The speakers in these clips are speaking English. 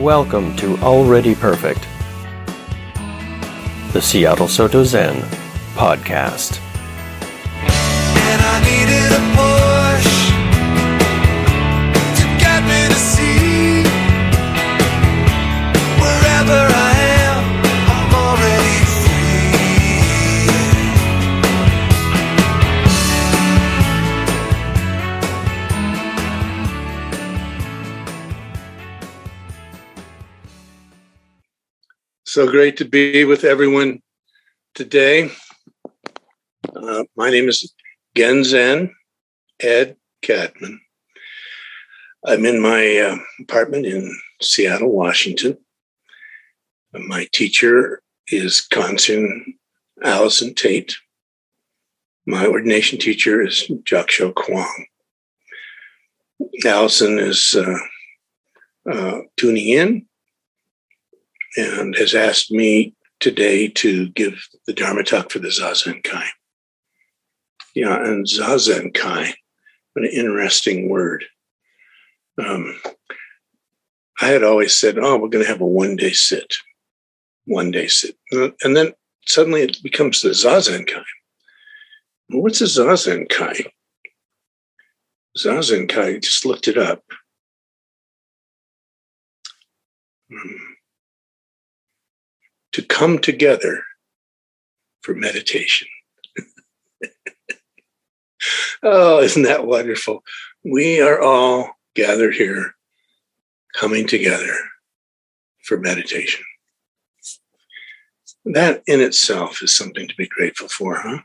Welcome to Already Perfect, the Seattle Soto Zen podcast. And I needed a push to get me to see wherever I am, I'm already So great to be with everyone today. My name is Genzen Ed Catman. I'm in my apartment in Seattle, Washington. My teacher is Kansun Allison Tate. My ordination teacher is Jaksho Kwong. Allison is tuning in and has asked me today to give the Dharma talk for the Zazen Kai. Yeah, and Zazen Kai, an interesting word. I had always said, we're going to have a one-day sit. And then suddenly it becomes the Zazen Kai. Well, what's a Zazen Kai? Zazen Kai, just looked it up. To come together for meditation. Oh, isn't that wonderful? We are all gathered here, coming together for meditation. That in itself is something to be grateful for, huh?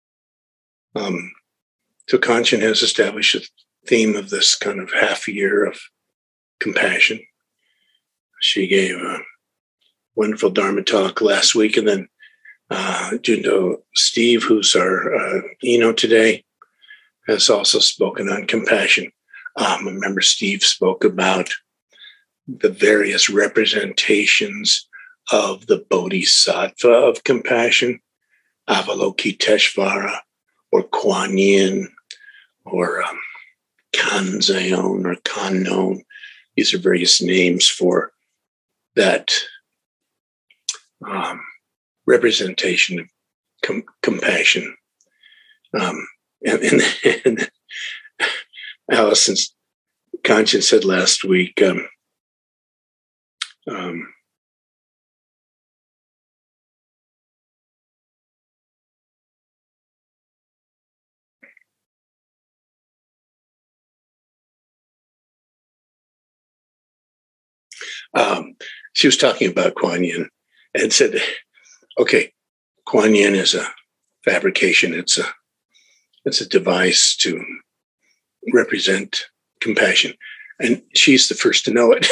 So Kanchen has established a theme of this kind of half year of compassion. She gave a wonderful Dharma talk last week, and then Jundo Steve, who's our Eno today, has also spoken on compassion. Remember, Steve spoke about the various representations of the Bodhisattva of compassion, Avalokiteshvara, or Kuan Yin, or Kanzeon, or Kannon. These are various names for that representation of compassion. And Allison's conscience said last week, she was talking about Kuan Yin and said, okay, Kuan Yin is a fabrication. It's a device to represent compassion. And she's the first to know it.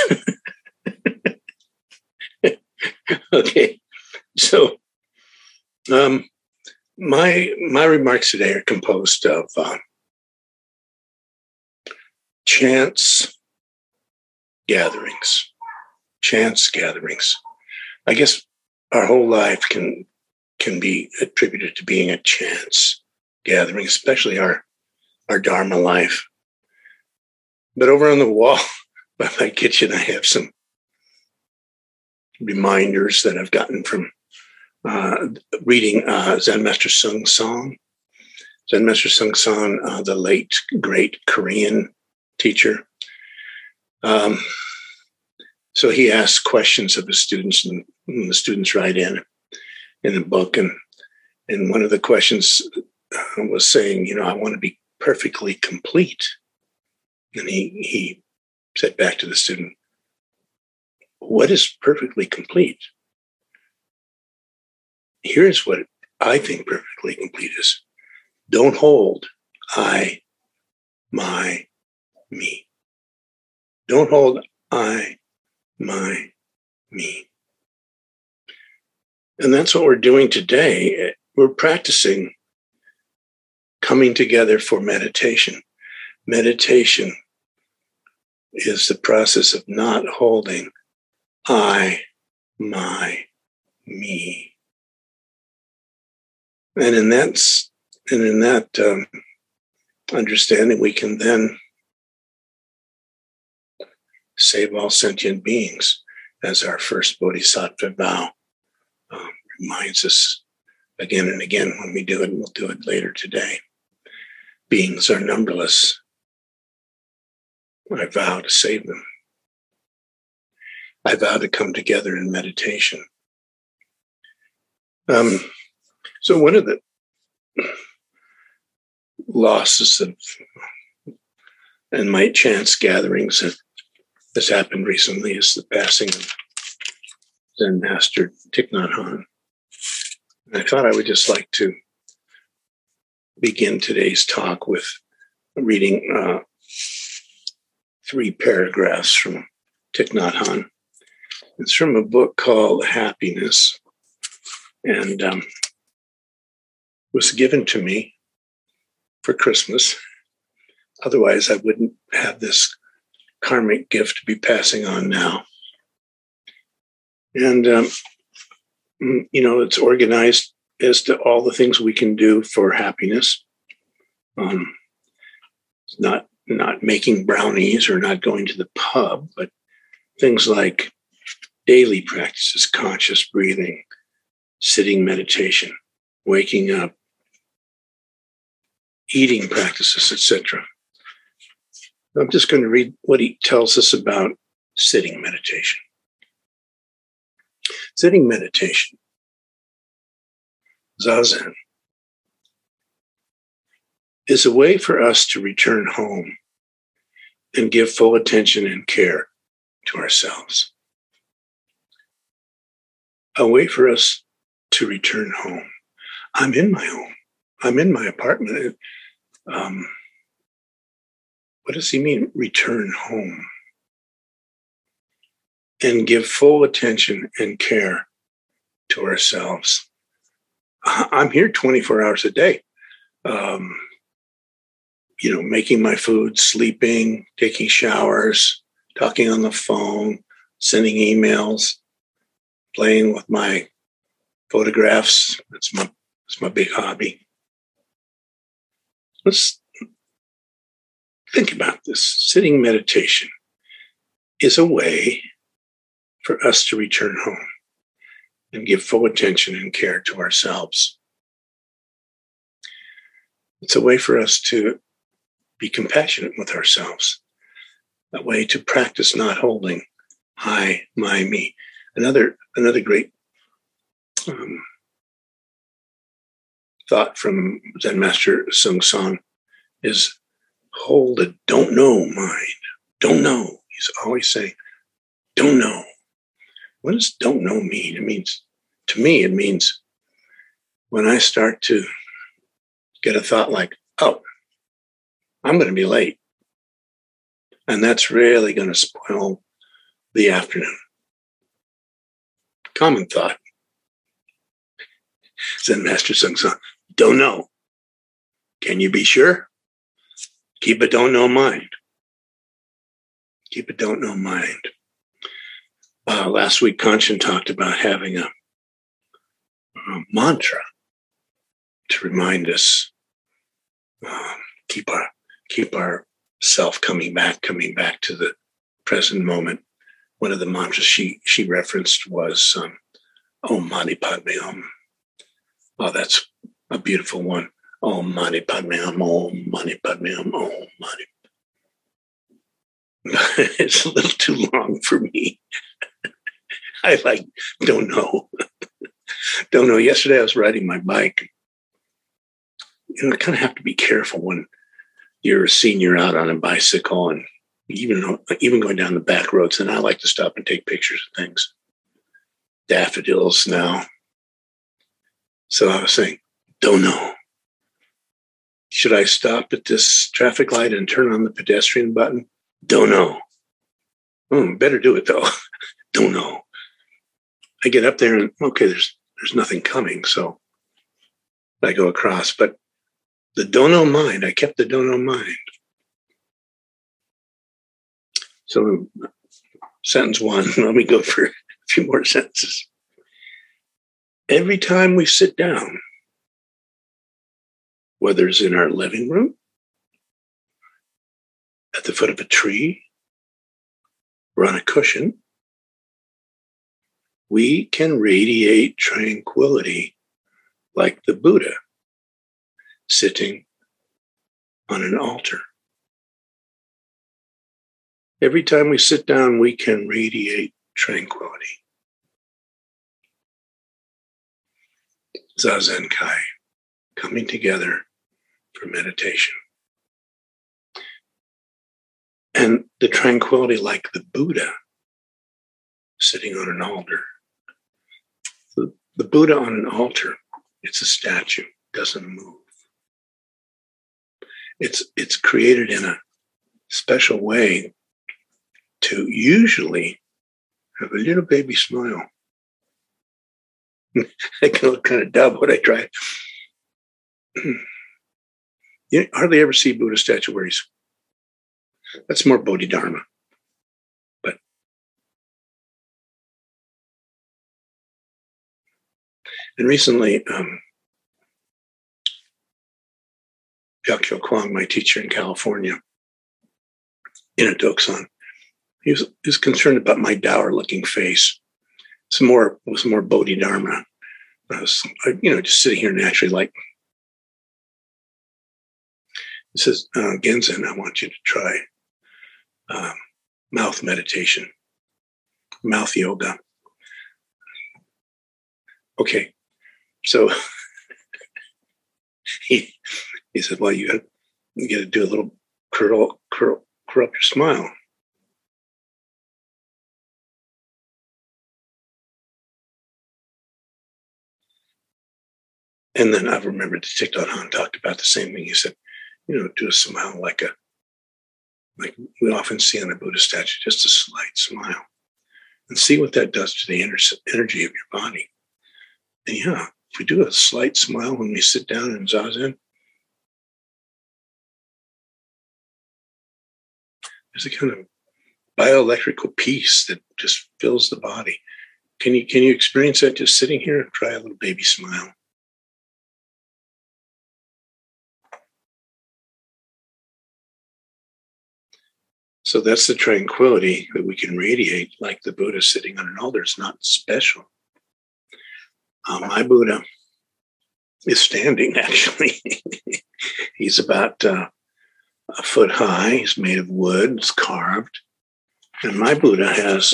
Okay. So my remarks today are composed of chance gatherings. I guess our whole life can be attributed to being a chance gathering, especially our Dharma life. But over on the wall by my kitchen, I have some reminders that I've gotten from reading Zen Master Seung Song. Zen Master Seung Song, the late, great Korean teacher. So he asks questions of his students, and the students write in the book. And one of the questions was saying, I want to be perfectly complete. And he said back to the student, what is perfectly complete? Here's what I think perfectly complete is. Don't hold I, my, me. Don't hold I, my, me. And that's what we're doing today. We're practicing coming together for meditation. Meditation is the process of not holding I, my, me. And in that understanding, we can then save all sentient beings. as our first Bodhisattva vow reminds us again and again when we do it, and we'll do it later today. Beings are numberless. I vow to save them. I vow to come together in meditation. So one of the losses of and might chance gatherings that has happened recently is the passing of Zen Master Thich Nhat Hanh. And I thought I would just like to begin today's talk with reading 3 paragraphs from Thich Nhat Hanh. It's from a book called Happiness, and was given to me for Christmas. Otherwise, I wouldn't have this karmic gift to be passing on now. And, it's organized as to all the things we can do for happiness. Not making brownies or not going to the pub, but things like daily practices, conscious breathing, sitting meditation, waking up, eating practices, etc. I'm just going to read what he tells us about sitting meditation. Sitting meditation, Zazen, is a way for us to return home and give full attention and care to ourselves. A way for us to return home. I'm in my home. I'm in my apartment. What does he mean, return home? And give full attention and care to ourselves. I'm here 24 hours a day. Making my food, sleeping, taking showers, talking on the phone, sending emails, playing with my photographs. It's my big hobby. Let's think about this. Sitting meditation is a way for us to return home and give full attention and care to ourselves. It's a way for us to be compassionate with ourselves, a way to practice not holding I, my, me. Another great thought from Zen Master Sung Song is hold a don't know mind. Don't know. He's always saying, don't know. What does don't know mean? To me, it means when I start to get a thought like, oh, I'm going to be late. And that's really going to spoil the afternoon. Common thought. Zen Master Sung Song, don't know. Can you be sure? Keep a don't know mind. Keep a don't know mind. Last week, Kanchan talked about having a mantra to remind us, keep our self coming back to the present moment. One of the mantras she referenced was Om Mani Padme Hum. Oh, that's a beautiful one. Om Mani Padme Hum, Om Mani Padme Hum, Om Mani. It's a little too long for me. I don't know. Don't know. Yesterday I was riding my bike. I kind of have to be careful when you're a senior out on a bicycle and even going down the back roads. And I like to stop and take pictures of things. Daffodils now. So I was saying, don't know. Should I stop at this traffic light and turn on the pedestrian button? Don't know. Better do it though. Don't know. I get up there and okay, there's nothing coming, so I go across. But the don't know mind, I kept the don't know mind. So sentence 1, let me go for a few more sentences. Every time we sit down, whether it's in our living room, at the foot of a tree, or on a cushion, we can radiate tranquility like the Buddha sitting on an altar. Every time we sit down, we can radiate tranquility. Zazen Kai, coming together for meditation. And the tranquility like the Buddha sitting on an altar. The Buddha on an altar, it's a statue, doesn't move. It's created in a special way to usually have a little baby smile. I can look kind of dumb when I try. You hardly ever see Buddha statue where that's more Bodhidharma. And recently, Gyakyo Kwang, my teacher in California, in a Doksan, he was concerned about my dour-looking face. It was more Bodhidharma. I was, just sitting here naturally, like. He says, Genzen, I want you to try mouth meditation, mouth yoga. Okay. So he said, well, you got to do a little curl up your smile. And then I've remembered the Thich Nhat Hanh talked about the same thing. He said, do a smile like we often see on a Buddha statue, just a slight smile, and see what that does to the energy of your body. And yeah, if we do a slight smile when we sit down in Zazen, there's a kind of bioelectrical peace that just fills the body. Can you experience that just sitting here? Try a little baby smile. So that's the tranquility that we can radiate like the Buddha sitting on an altar. It's not special. My Buddha is standing, actually. He's about a foot high. He's made of wood. It's carved. And my Buddha has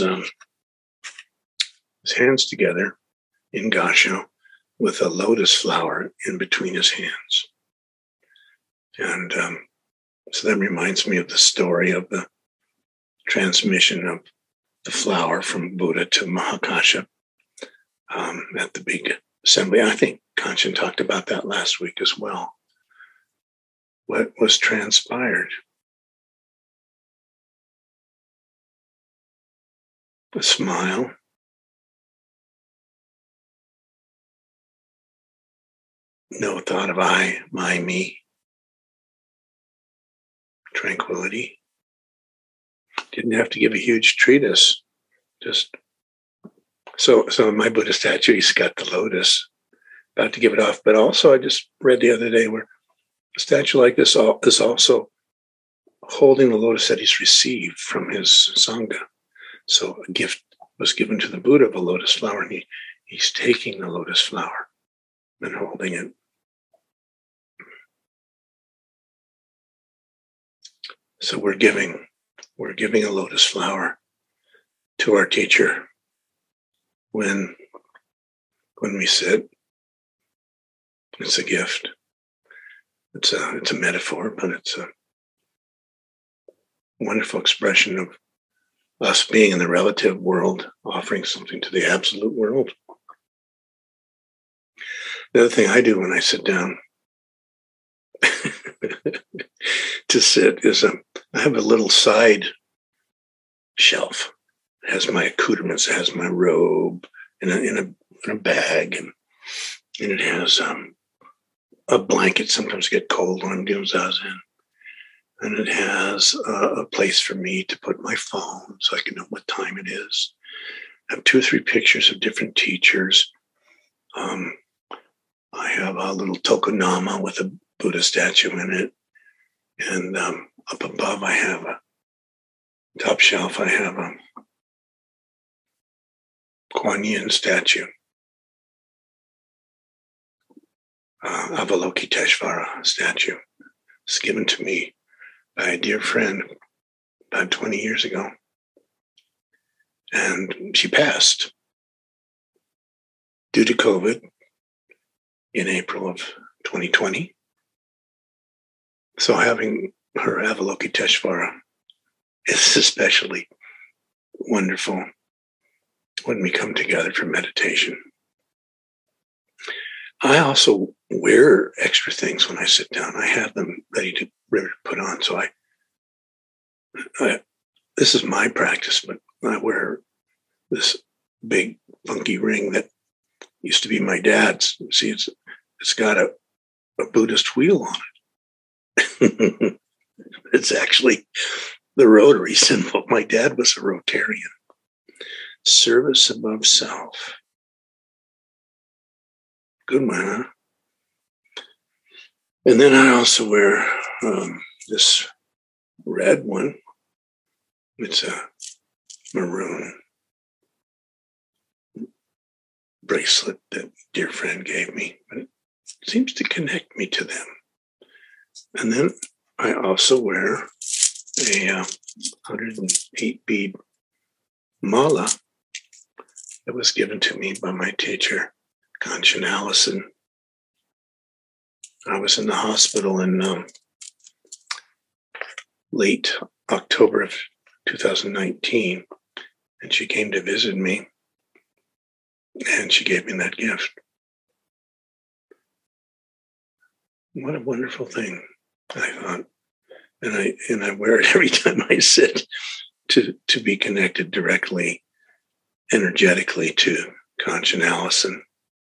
his hands together in Gassho with a lotus flower in between his hands. And so that reminds me of the story of the transmission of the flower from Buddha to Mahakashyap at the big assembly. I think Kanchan talked about that last week as well. What was transpired? A smile. No thought of I, my, me. Tranquility. Didn't have to give a huge treatise. Just so my Buddha statue, he's got the lotus, about to give it off. But also, I just read the other day where a statue like this is also holding the lotus that he's received from his Sangha. So a gift was given to the Buddha of a lotus flower, and he's taking the lotus flower and holding it. So we're giving a lotus flower to our teacher when we sit. It's a gift. It's a metaphor, but it's a wonderful expression of us being in the relative world, offering something to the absolute world. The other thing I do when I sit down to sit is I have a little side shelf. It has my accoutrements. It has my robe in a bag, and it has a blanket. Sometimes I get cold when I'm doing Zazen. And it has a place for me to put my phone so I can know what time it is. I have 2 or 3 pictures of different teachers. I have a little tokonama with a Buddha statue in it. And up above, I have top shelf, I have Kuan Yin statue, Avalokiteshvara statue. It's given to me by a dear friend about 20 years ago. And she passed due to COVID in April of 2020. So having her Avalokiteshvara is especially wonderful when we come together for meditation. I also wear extra things when I sit down. I have them ready to put on. So I this is my practice, but I wear this big funky ring that used to be my dad's. See, it's got a Buddhist wheel on it. It's actually the Rotary symbol. My dad was a Rotarian. Service above self. Good one, huh? And then I also wear this red one. It's a maroon bracelet that a dear friend gave me, but it seems to connect me to them. And then I also wear a 108 bead mala that was given to me by my teacher, Kanchan Allison. I was in the hospital in late October of 2019, and she came to visit me, and she gave me that gift. What a wonderful thing, I thought. And I wear it every time I sit to be connected directly, energetically to Kanchan Allison.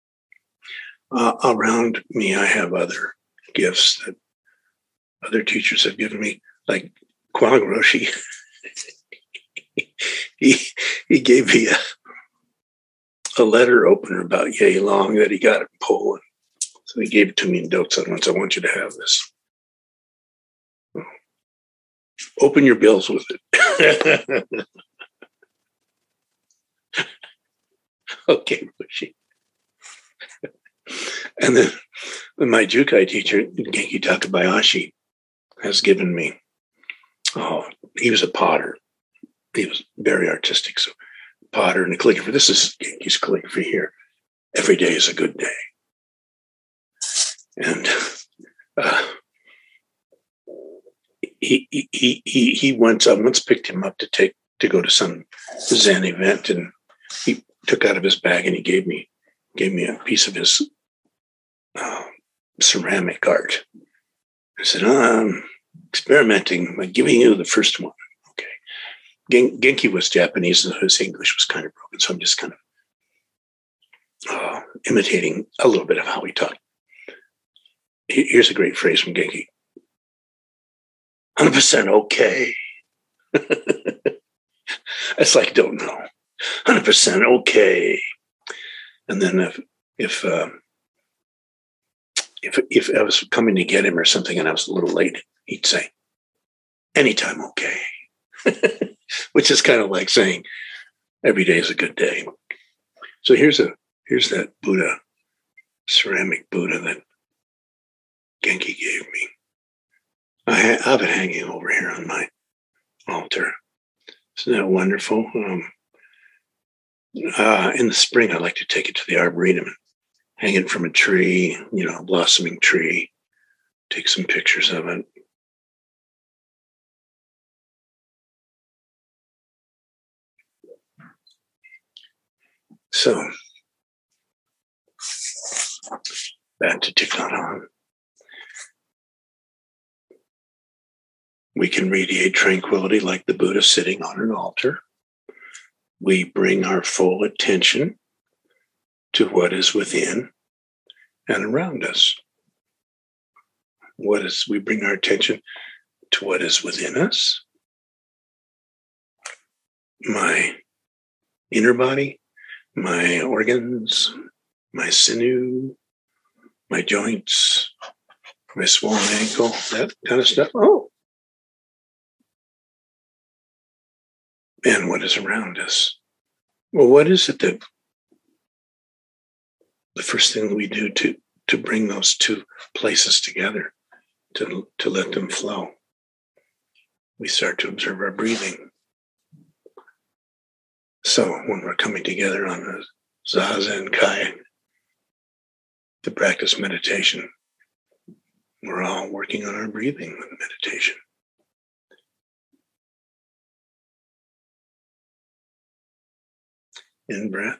Around me, I have other gifts that other teachers have given me, like Kwang Roshi. he gave me a letter opener about Yei Long that he got in Poland. So he gave it to me in Doksan once. I want you to have this. Open your bills with it. Okay, Roshi. And then my Jukai teacher, Genki Takabayashi, has given me, he was a potter. He was very artistic. So potter and a calligrapher. This is Genki's calligraphy here. Every day is a good day. And he once picked him up to go to some Zen event, and he took out of his bag and he gave me a piece of his ceramic art. I said, I'm experimenting by giving you the first one. Okay. Genki was Japanese and his English was kind of broken, so I'm just kind of imitating a little bit of how he talked. Here's a great phrase from Genki. 100% okay. It's like, don't know. 100% okay. And then if I was coming to get him or something and I was a little late, he'd say, anytime okay. Which is kind of like saying every day is a good day. So here's that Buddha, ceramic Buddha that Genki gave me. I have it hanging over here on my altar. Isn't that wonderful? In the spring, I like to take it to the Arboretum and hang it from a tree, a blossoming tree, take some pictures of it. So, back to Thich Nhat Hanh. We can radiate tranquility like the Buddha sitting on an altar. We bring our full attention to what is within and around us. We bring our attention to what is within us, my inner body, my organs, my sinew, my joints, my swollen ankle, that kind of stuff. And what is around us? Well, what is it that the first thing that we do to bring those two places together, to let them flow, we start to observe our breathing. So when we're coming together on the Zazen Kai to practice meditation, we're all working on our breathing with meditation. In breath,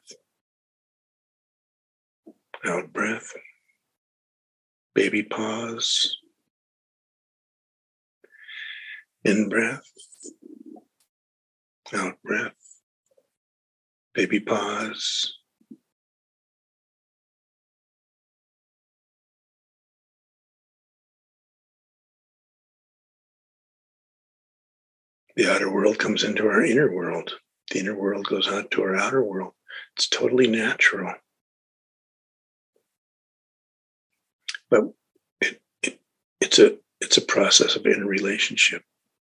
out breath, baby pause. In breath, out breath, baby pause. The outer world comes into our inner world. The inner world goes out to our outer world. It's totally natural. But it's a process of interrelationship.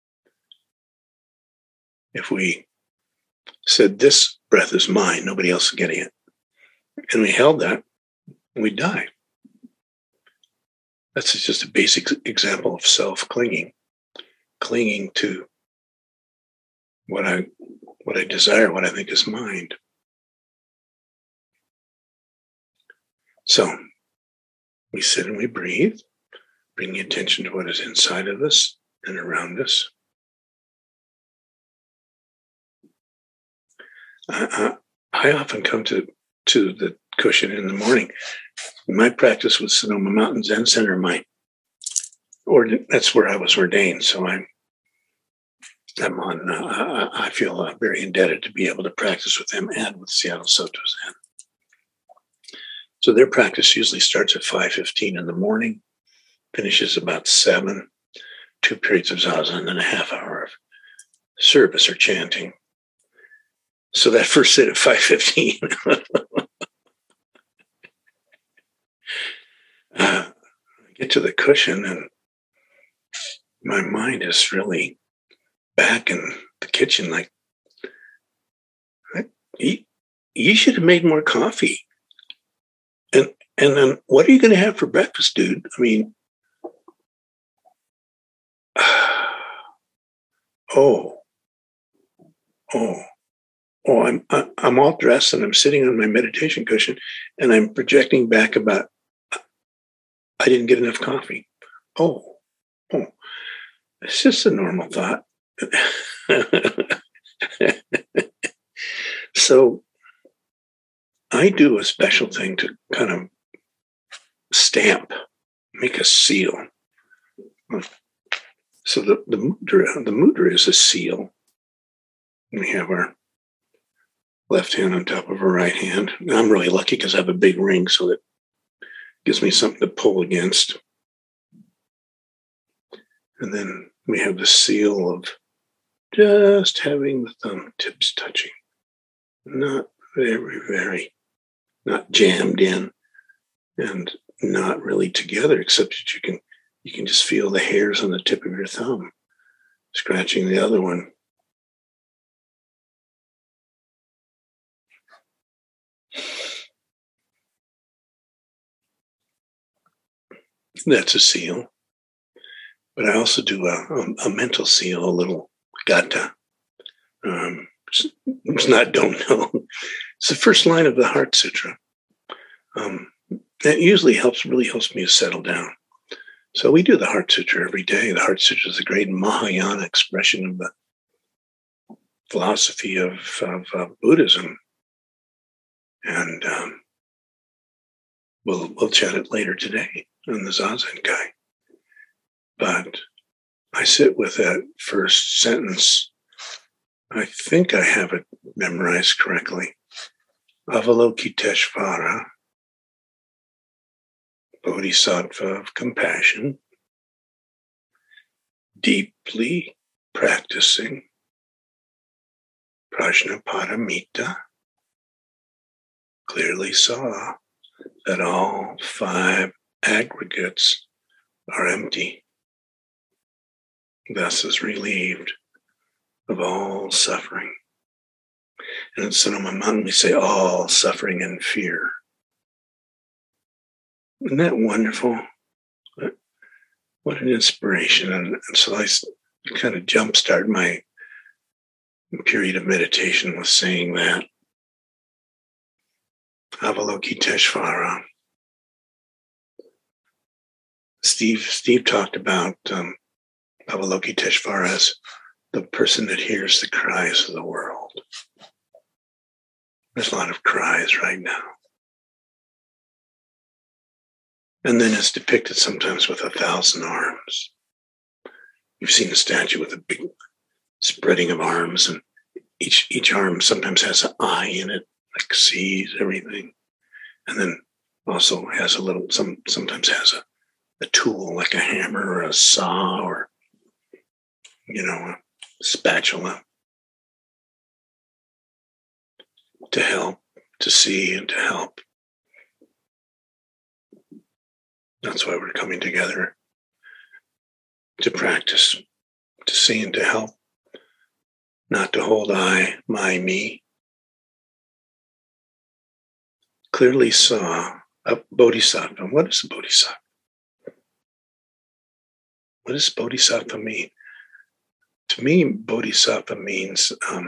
If we said this breath is mine, nobody else is getting it, and we held that, we'd die. That's just a basic example of self-clinging, clinging to what I desire, what I think is mine. So we sit and we breathe, bringing attention to what is inside of us and around us. I often come to the cushion in the morning. My practice with Sonoma Mountain Zen Center, that's where I was ordained. So I feel very indebted to be able to practice with them and with Seattle Soto Zen. So their practice usually starts at 5:15 in the morning, finishes about 7, 2 periods of zazen, and a half hour of service or chanting. So that first sit at 5:15, I get to the cushion and my mind is really back in the kitchen. Like, you should have made more coffee. And then what are you going to have for breakfast, dude? I mean, I'm all dressed and I'm sitting on my meditation cushion and I'm projecting back about, I didn't get enough coffee. Oh, it's just a normal thought. So I do a special thing to kind of stamp, make a seal. So the mudra is a seal. We have our left hand on top of our right hand. Now, I'm really lucky because I have a big ring, so it gives me something to pull against. And then we have the seal of just having the thumb tips touching. Not very, not jammed in and not really together, except that you can just feel the hairs on the tip of your thumb scratching the other one. That's a seal. But I also do a mental seal, a little gata. It's not don't know. It's the first line of the Heart Sutra. That usually really helps me to settle down. So we do the Heart Sutra every day. The Heart Sutra is a great Mahayana expression of the philosophy of Buddhism. And we'll chat it later today on the Zazen Kai. But I sit with that first sentence. I think I have it memorized correctly. Avalokiteshvara, Bodhisattva of compassion, deeply practicing Prajnaparamita, clearly saw that all 5 aggregates are empty. Thus is relieved of all suffering. And in Sonoma Mountain, we say all suffering and fear Isn't that wonderful? What an inspiration. And so I kind of jumpstart my period of meditation with saying that. Avalokiteshvara. Steve talked about Avalokiteshvara as the person that hears the cries of the world. There's a lot of cries right now. And then it's depicted sometimes with 1,000 arms. You've seen a statue with a big spreading of arms, and each arm sometimes has an eye in it, like sees everything. And then also has a little, sometimes has a tool like a hammer or a saw or, a spatula to help, to see and to help. That's why we're coming together to practice, to see and to help, not to hold I, my, me. Clearly saw a bodhisattva. What is a bodhisattva? What does bodhisattva mean? To me, bodhisattva means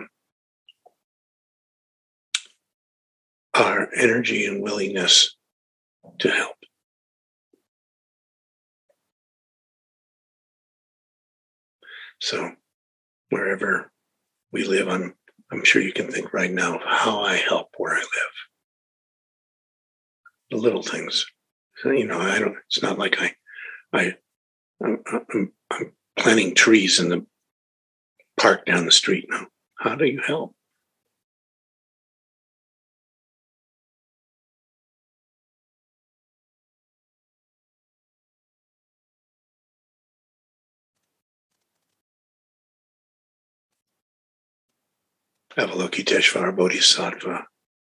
our energy and willingness to help. So wherever we live, I'm sure you can think right now of how I help where I live. The little things. It's not like I'm planting trees in the park down the street now. How do you help? Avalokiteshvara Bodhisattva,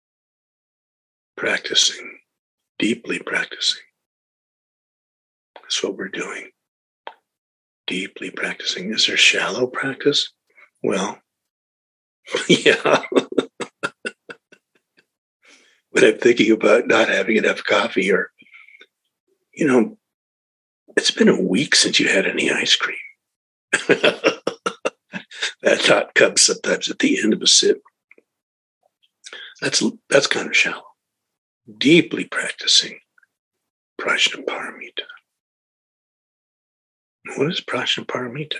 practicing, deeply practicing. That's what we're doing. Deeply practicing. Is there shallow practice? Well, yeah. But I'm thinking about not having enough coffee or, it's been a week since you had any ice cream. That thought comes sometimes at the end of a sip. That's kind of shallow. Deeply practicing Prajnaparamita. What is Prajnaparamita?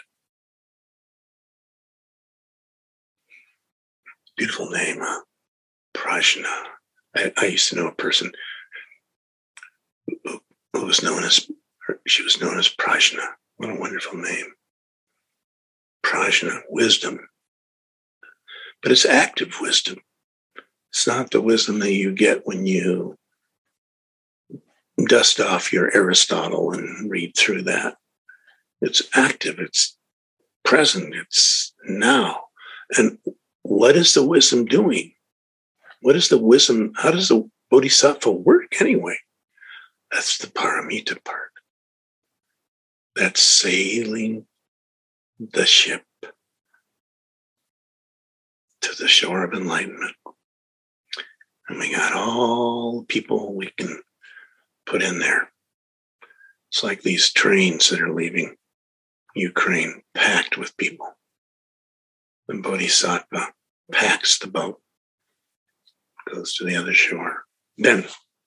Beautiful name, huh? Prajna. I used to know a person who was known as Prajna. What a wonderful name. Prajna, wisdom. But it's active wisdom. It's not the wisdom that you get when you dust off your Aristotle and read through that. It's active, it's present, it's now. And what is the wisdom doing? What is the wisdom? How does the bodhisattva work anyway? That's the paramita part. That's sailing the ship to the shore of enlightenment. And we got all the people we can put in there. It's like these trains that are leaving Ukraine, packed with people. The bodhisattva packs the boat, goes to the other shore, then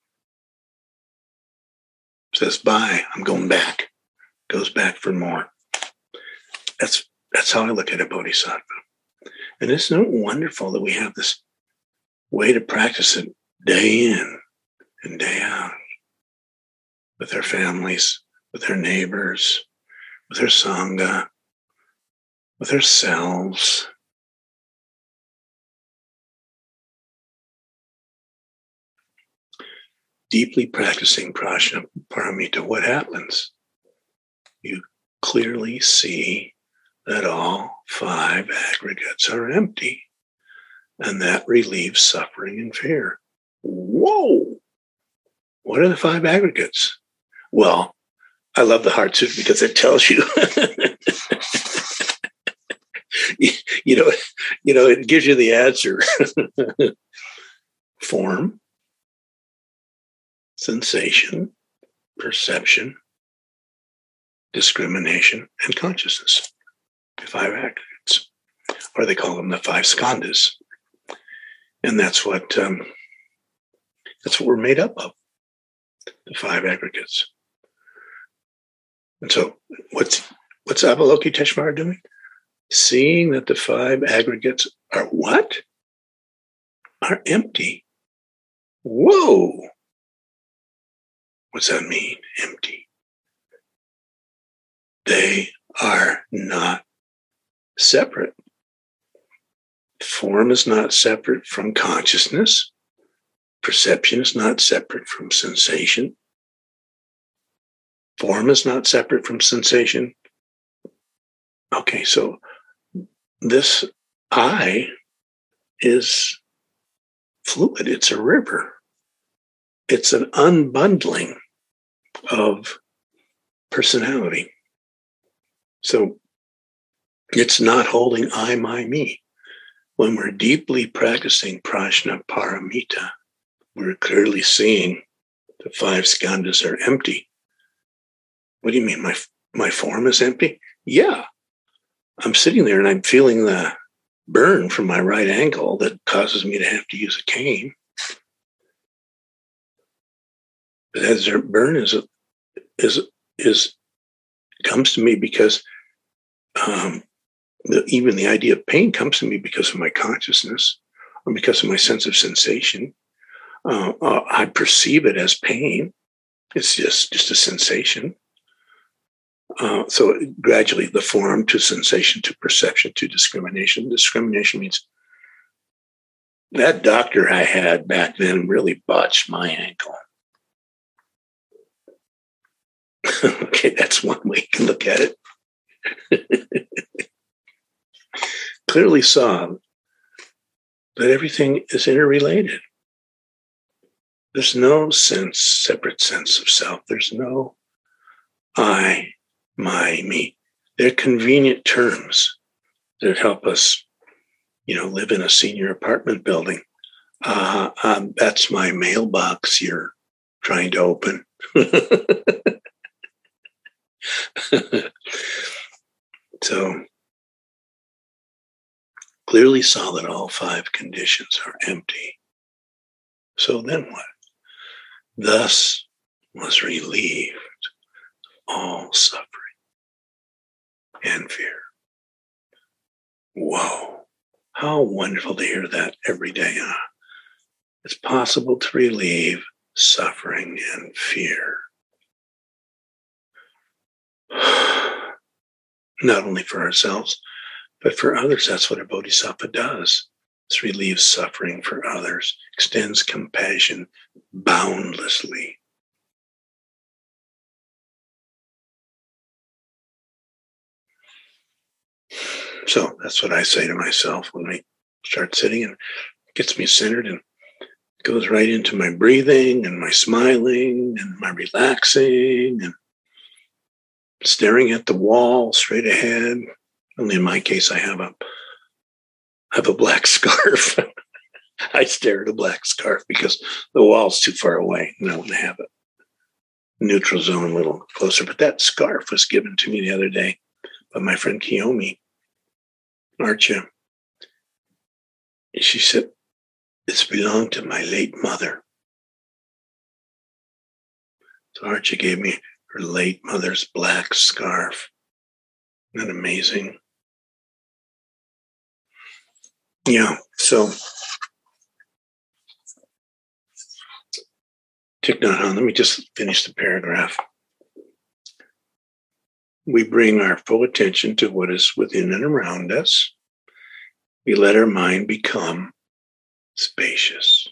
says, bye, I'm going back. Goes back for more. That's how I look at a bodhisattva. And isn't it wonderful that we have this way to practice it day in and day out with our families, with our neighbors, with our sangha, with ourselves. Deeply practicing Prajnaparamita, what happens? You clearly see that all 5 aggregates are empty, and that relieves suffering and fear. Whoa! What are the 5 aggregates? Well, I love the Heart Sutra because it tells you, it gives you the answer. Form, sensation, perception, discrimination, and consciousness. The 5 aggregates, or they call them the 5 skandhas. And that's what we're made up of, the 5 aggregates. And so what's Avalokiteshvara doing? Seeing that the 5 aggregates are what? Are empty. Whoa! What's that mean, empty? They are not separate. Form is not separate from consciousness. Perception is not separate from sensation. Form is not separate from sensation. Okay, so this I is fluid. It's a river. It's an unbundling of personality. So it's not holding I, my, me. When we're deeply practicing prajna paramita, we're clearly seeing the 5 skandhas are empty. What do you mean? My form is empty? Yeah. I'm sitting there and I'm feeling the burn from my right ankle that causes me to have to use a cane. But that burn comes to me because even the idea of pain comes to me because of my consciousness or because of my sense of sensation. I perceive it as pain. It's just a sensation. So gradually the form to sensation to perception to discrimination. Discrimination means that doctor I had back then really botched my ankle. Okay, that's one way you can look at it. Clearly saw that everything is interrelated. There's no separate sense of self. There's no I, my, me. They're convenient terms that help us, live in a senior apartment building. That's my mailbox you're trying to open. So clearly saw that all 5 conditions are empty. So then what? Thus was relieved all suffering and fear. Whoa. How wonderful to hear that every day. Huh? It's possible to relieve suffering and fear. Not only for ourselves, but for others. That's what a bodhisattva does. It relieves suffering for others, extends compassion boundlessly. So that's what I say to myself when I start sitting, and it gets me centered and goes right into my breathing and my smiling and my relaxing and staring at the wall straight ahead. Only in my case, I have a black scarf. I stare at a black scarf because the wall's too far away and I want to have a neutral zone a little closer. But that scarf was given to me the other day by my friend Kiyomi Archa. She said, it's belonged to my late mother. So Archa gave me her late mother's black scarf. Isn't that amazing? Yeah, so Thich Nhat Hanh, let me just finish the paragraph. We bring our full attention to what is within and around us. We let our mind become spacious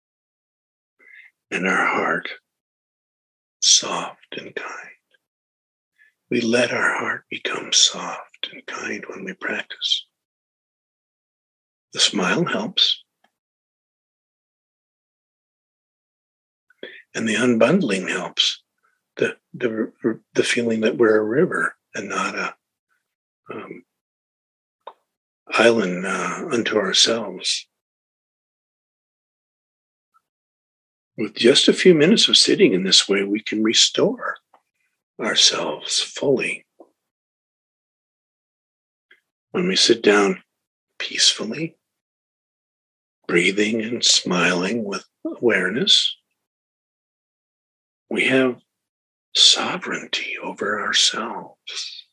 and our heart soft and kind. We let our heart become soft and kind when we practice. The smile helps. And the unbundling helps. The feeling that we're a river and not a island unto ourselves. with just a few minutes of sitting in this way, we can restore ourselves fully. When we sit down peacefully, breathing and smiling with awareness, we have sovereignty over ourselves.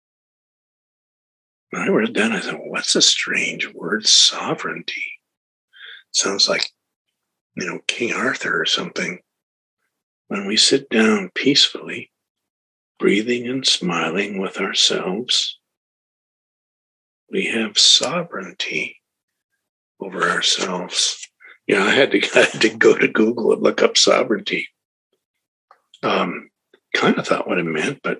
When I read that, I thought, what's a strange word, sovereignty? Sounds like, King Arthur or something. When we sit down peacefully, breathing and smiling with ourselves, we have sovereignty over ourselves. Yeah, I had to go to Google and look up sovereignty. Kind of thought what it meant, but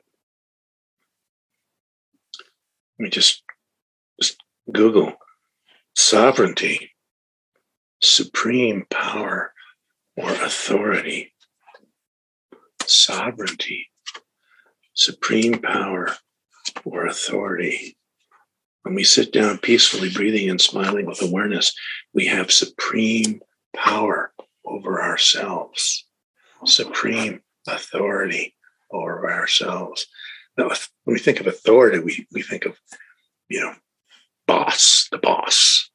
let me just Google sovereignty, supreme power or authority. Sovereignty, supreme power or authority. When we sit down peacefully, breathing and smiling with awareness, we have supreme power over ourselves, supreme authority over ourselves. Now, when we think of authority, we think of, boss, the boss.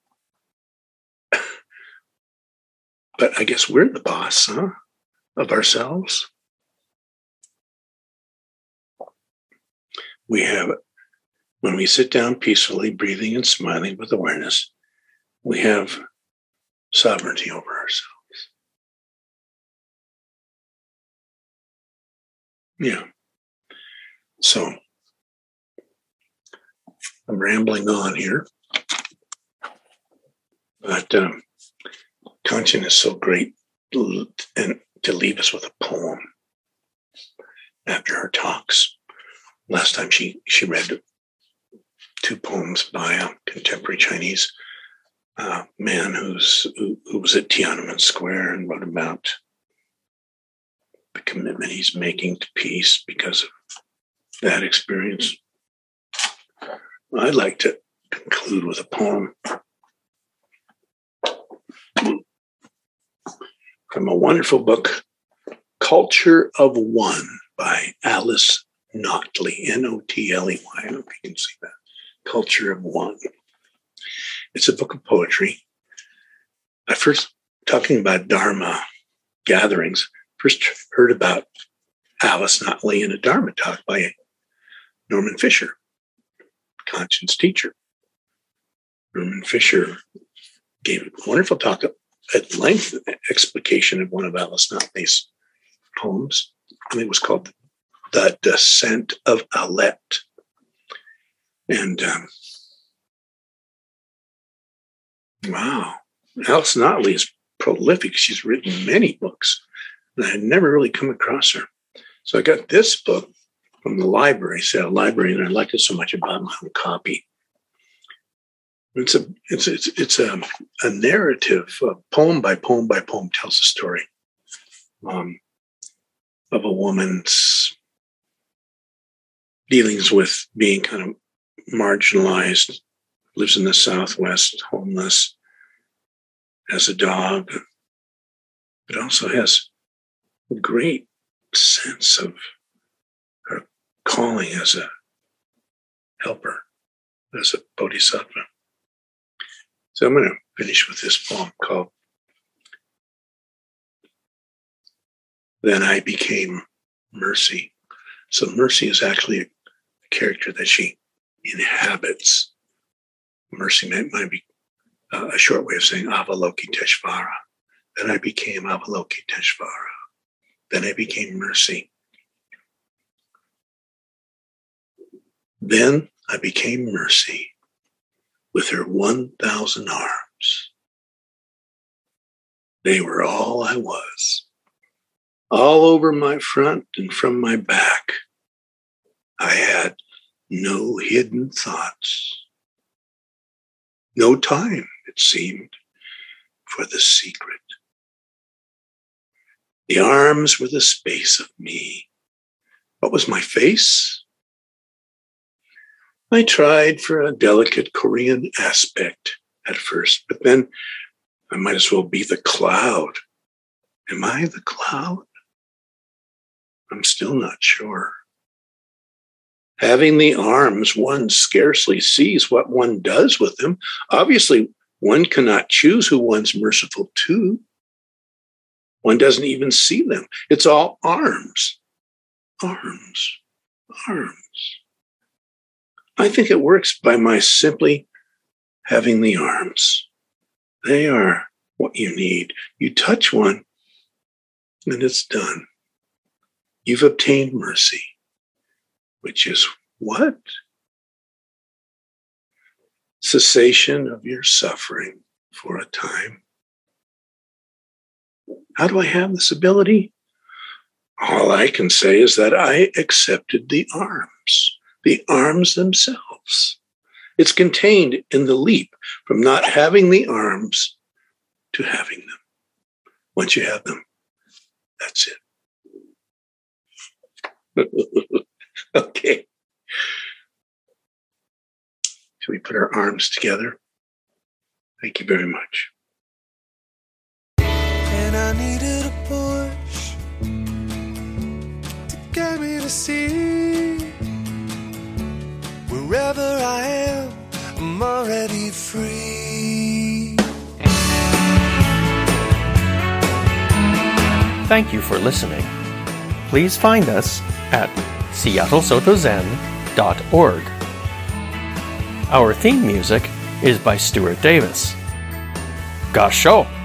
But I guess we're the boss, of ourselves. We have, when we sit down peacefully, breathing and smiling with awareness, we have sovereignty over ourselves. Yeah. So I'm rambling on here, but Kanchan is so great and to leave us with a poem after her talks. Last time she read 2 poems by a contemporary Chinese man who was at Tiananmen Square and wrote about the commitment he's making to peace because of that experience. I'd like to conclude with a poem from a wonderful book, Culture of One by Alice Notley, Notley. I hope you can see that. Culture of One. It's a book of poetry. I first, talking about Dharma gatherings, first heard about Alice Notley in a Dharma talk by Norman Fisher, Kanchan's teacher. Norman Fisher gave a wonderful talk at length, explication of one of Alice Notley's poems. I think it was called The Descent of Alet. And wow, Alice Notley is prolific. She's written many books, and I had never really come across her. So I got this book from the library, Seattle Library, and I liked it so much I bought my own copy. It's a narrative, poem by poem by poem, tells a story of a woman's dealings with being kind of marginalized, lives in the Southwest, homeless, has a dog, but also has a great sense of her calling as a helper, as a bodhisattva. So I'm going to finish with this poem called Then I Became Mercy. So Mercy is actually a character that she inhabits. Mercy might be a short way of saying Avalokiteshvara. Then I became Avalokiteshvara. Then I became Mercy. Then I became Mercy with her 1,000 arms. They were all I was. All over my front and from my back, I had no hidden thoughts. No time, it seemed, for the secret. The arms were the space of me. What was my face? I tried for a delicate Korean aspect at first, but then I might as well be the cloud Am I the cloud? I'm still not sure. Having the arms, one scarcely sees what one does with them. Obviously, one cannot choose who one's merciful to. One doesn't even see them. It's all arms, arms, arms. I think it works by my simply having the arms. They are what you need. You touch one, and it's done. You've obtained mercy, which is what? Cessation of your suffering for a time. How do I have this ability? All I can say is that I accepted the arms themselves. It's contained in the leap from not having the arms to having them. Once you have them, that's it. Okay. Should we put our arms together? Thank you very much. And I needed a push to get me to see. Wherever I am, I'm already free. Thank you for listening. Please find us at seattlesotozen.org. Our theme music is by Stuart Davis. Gasho!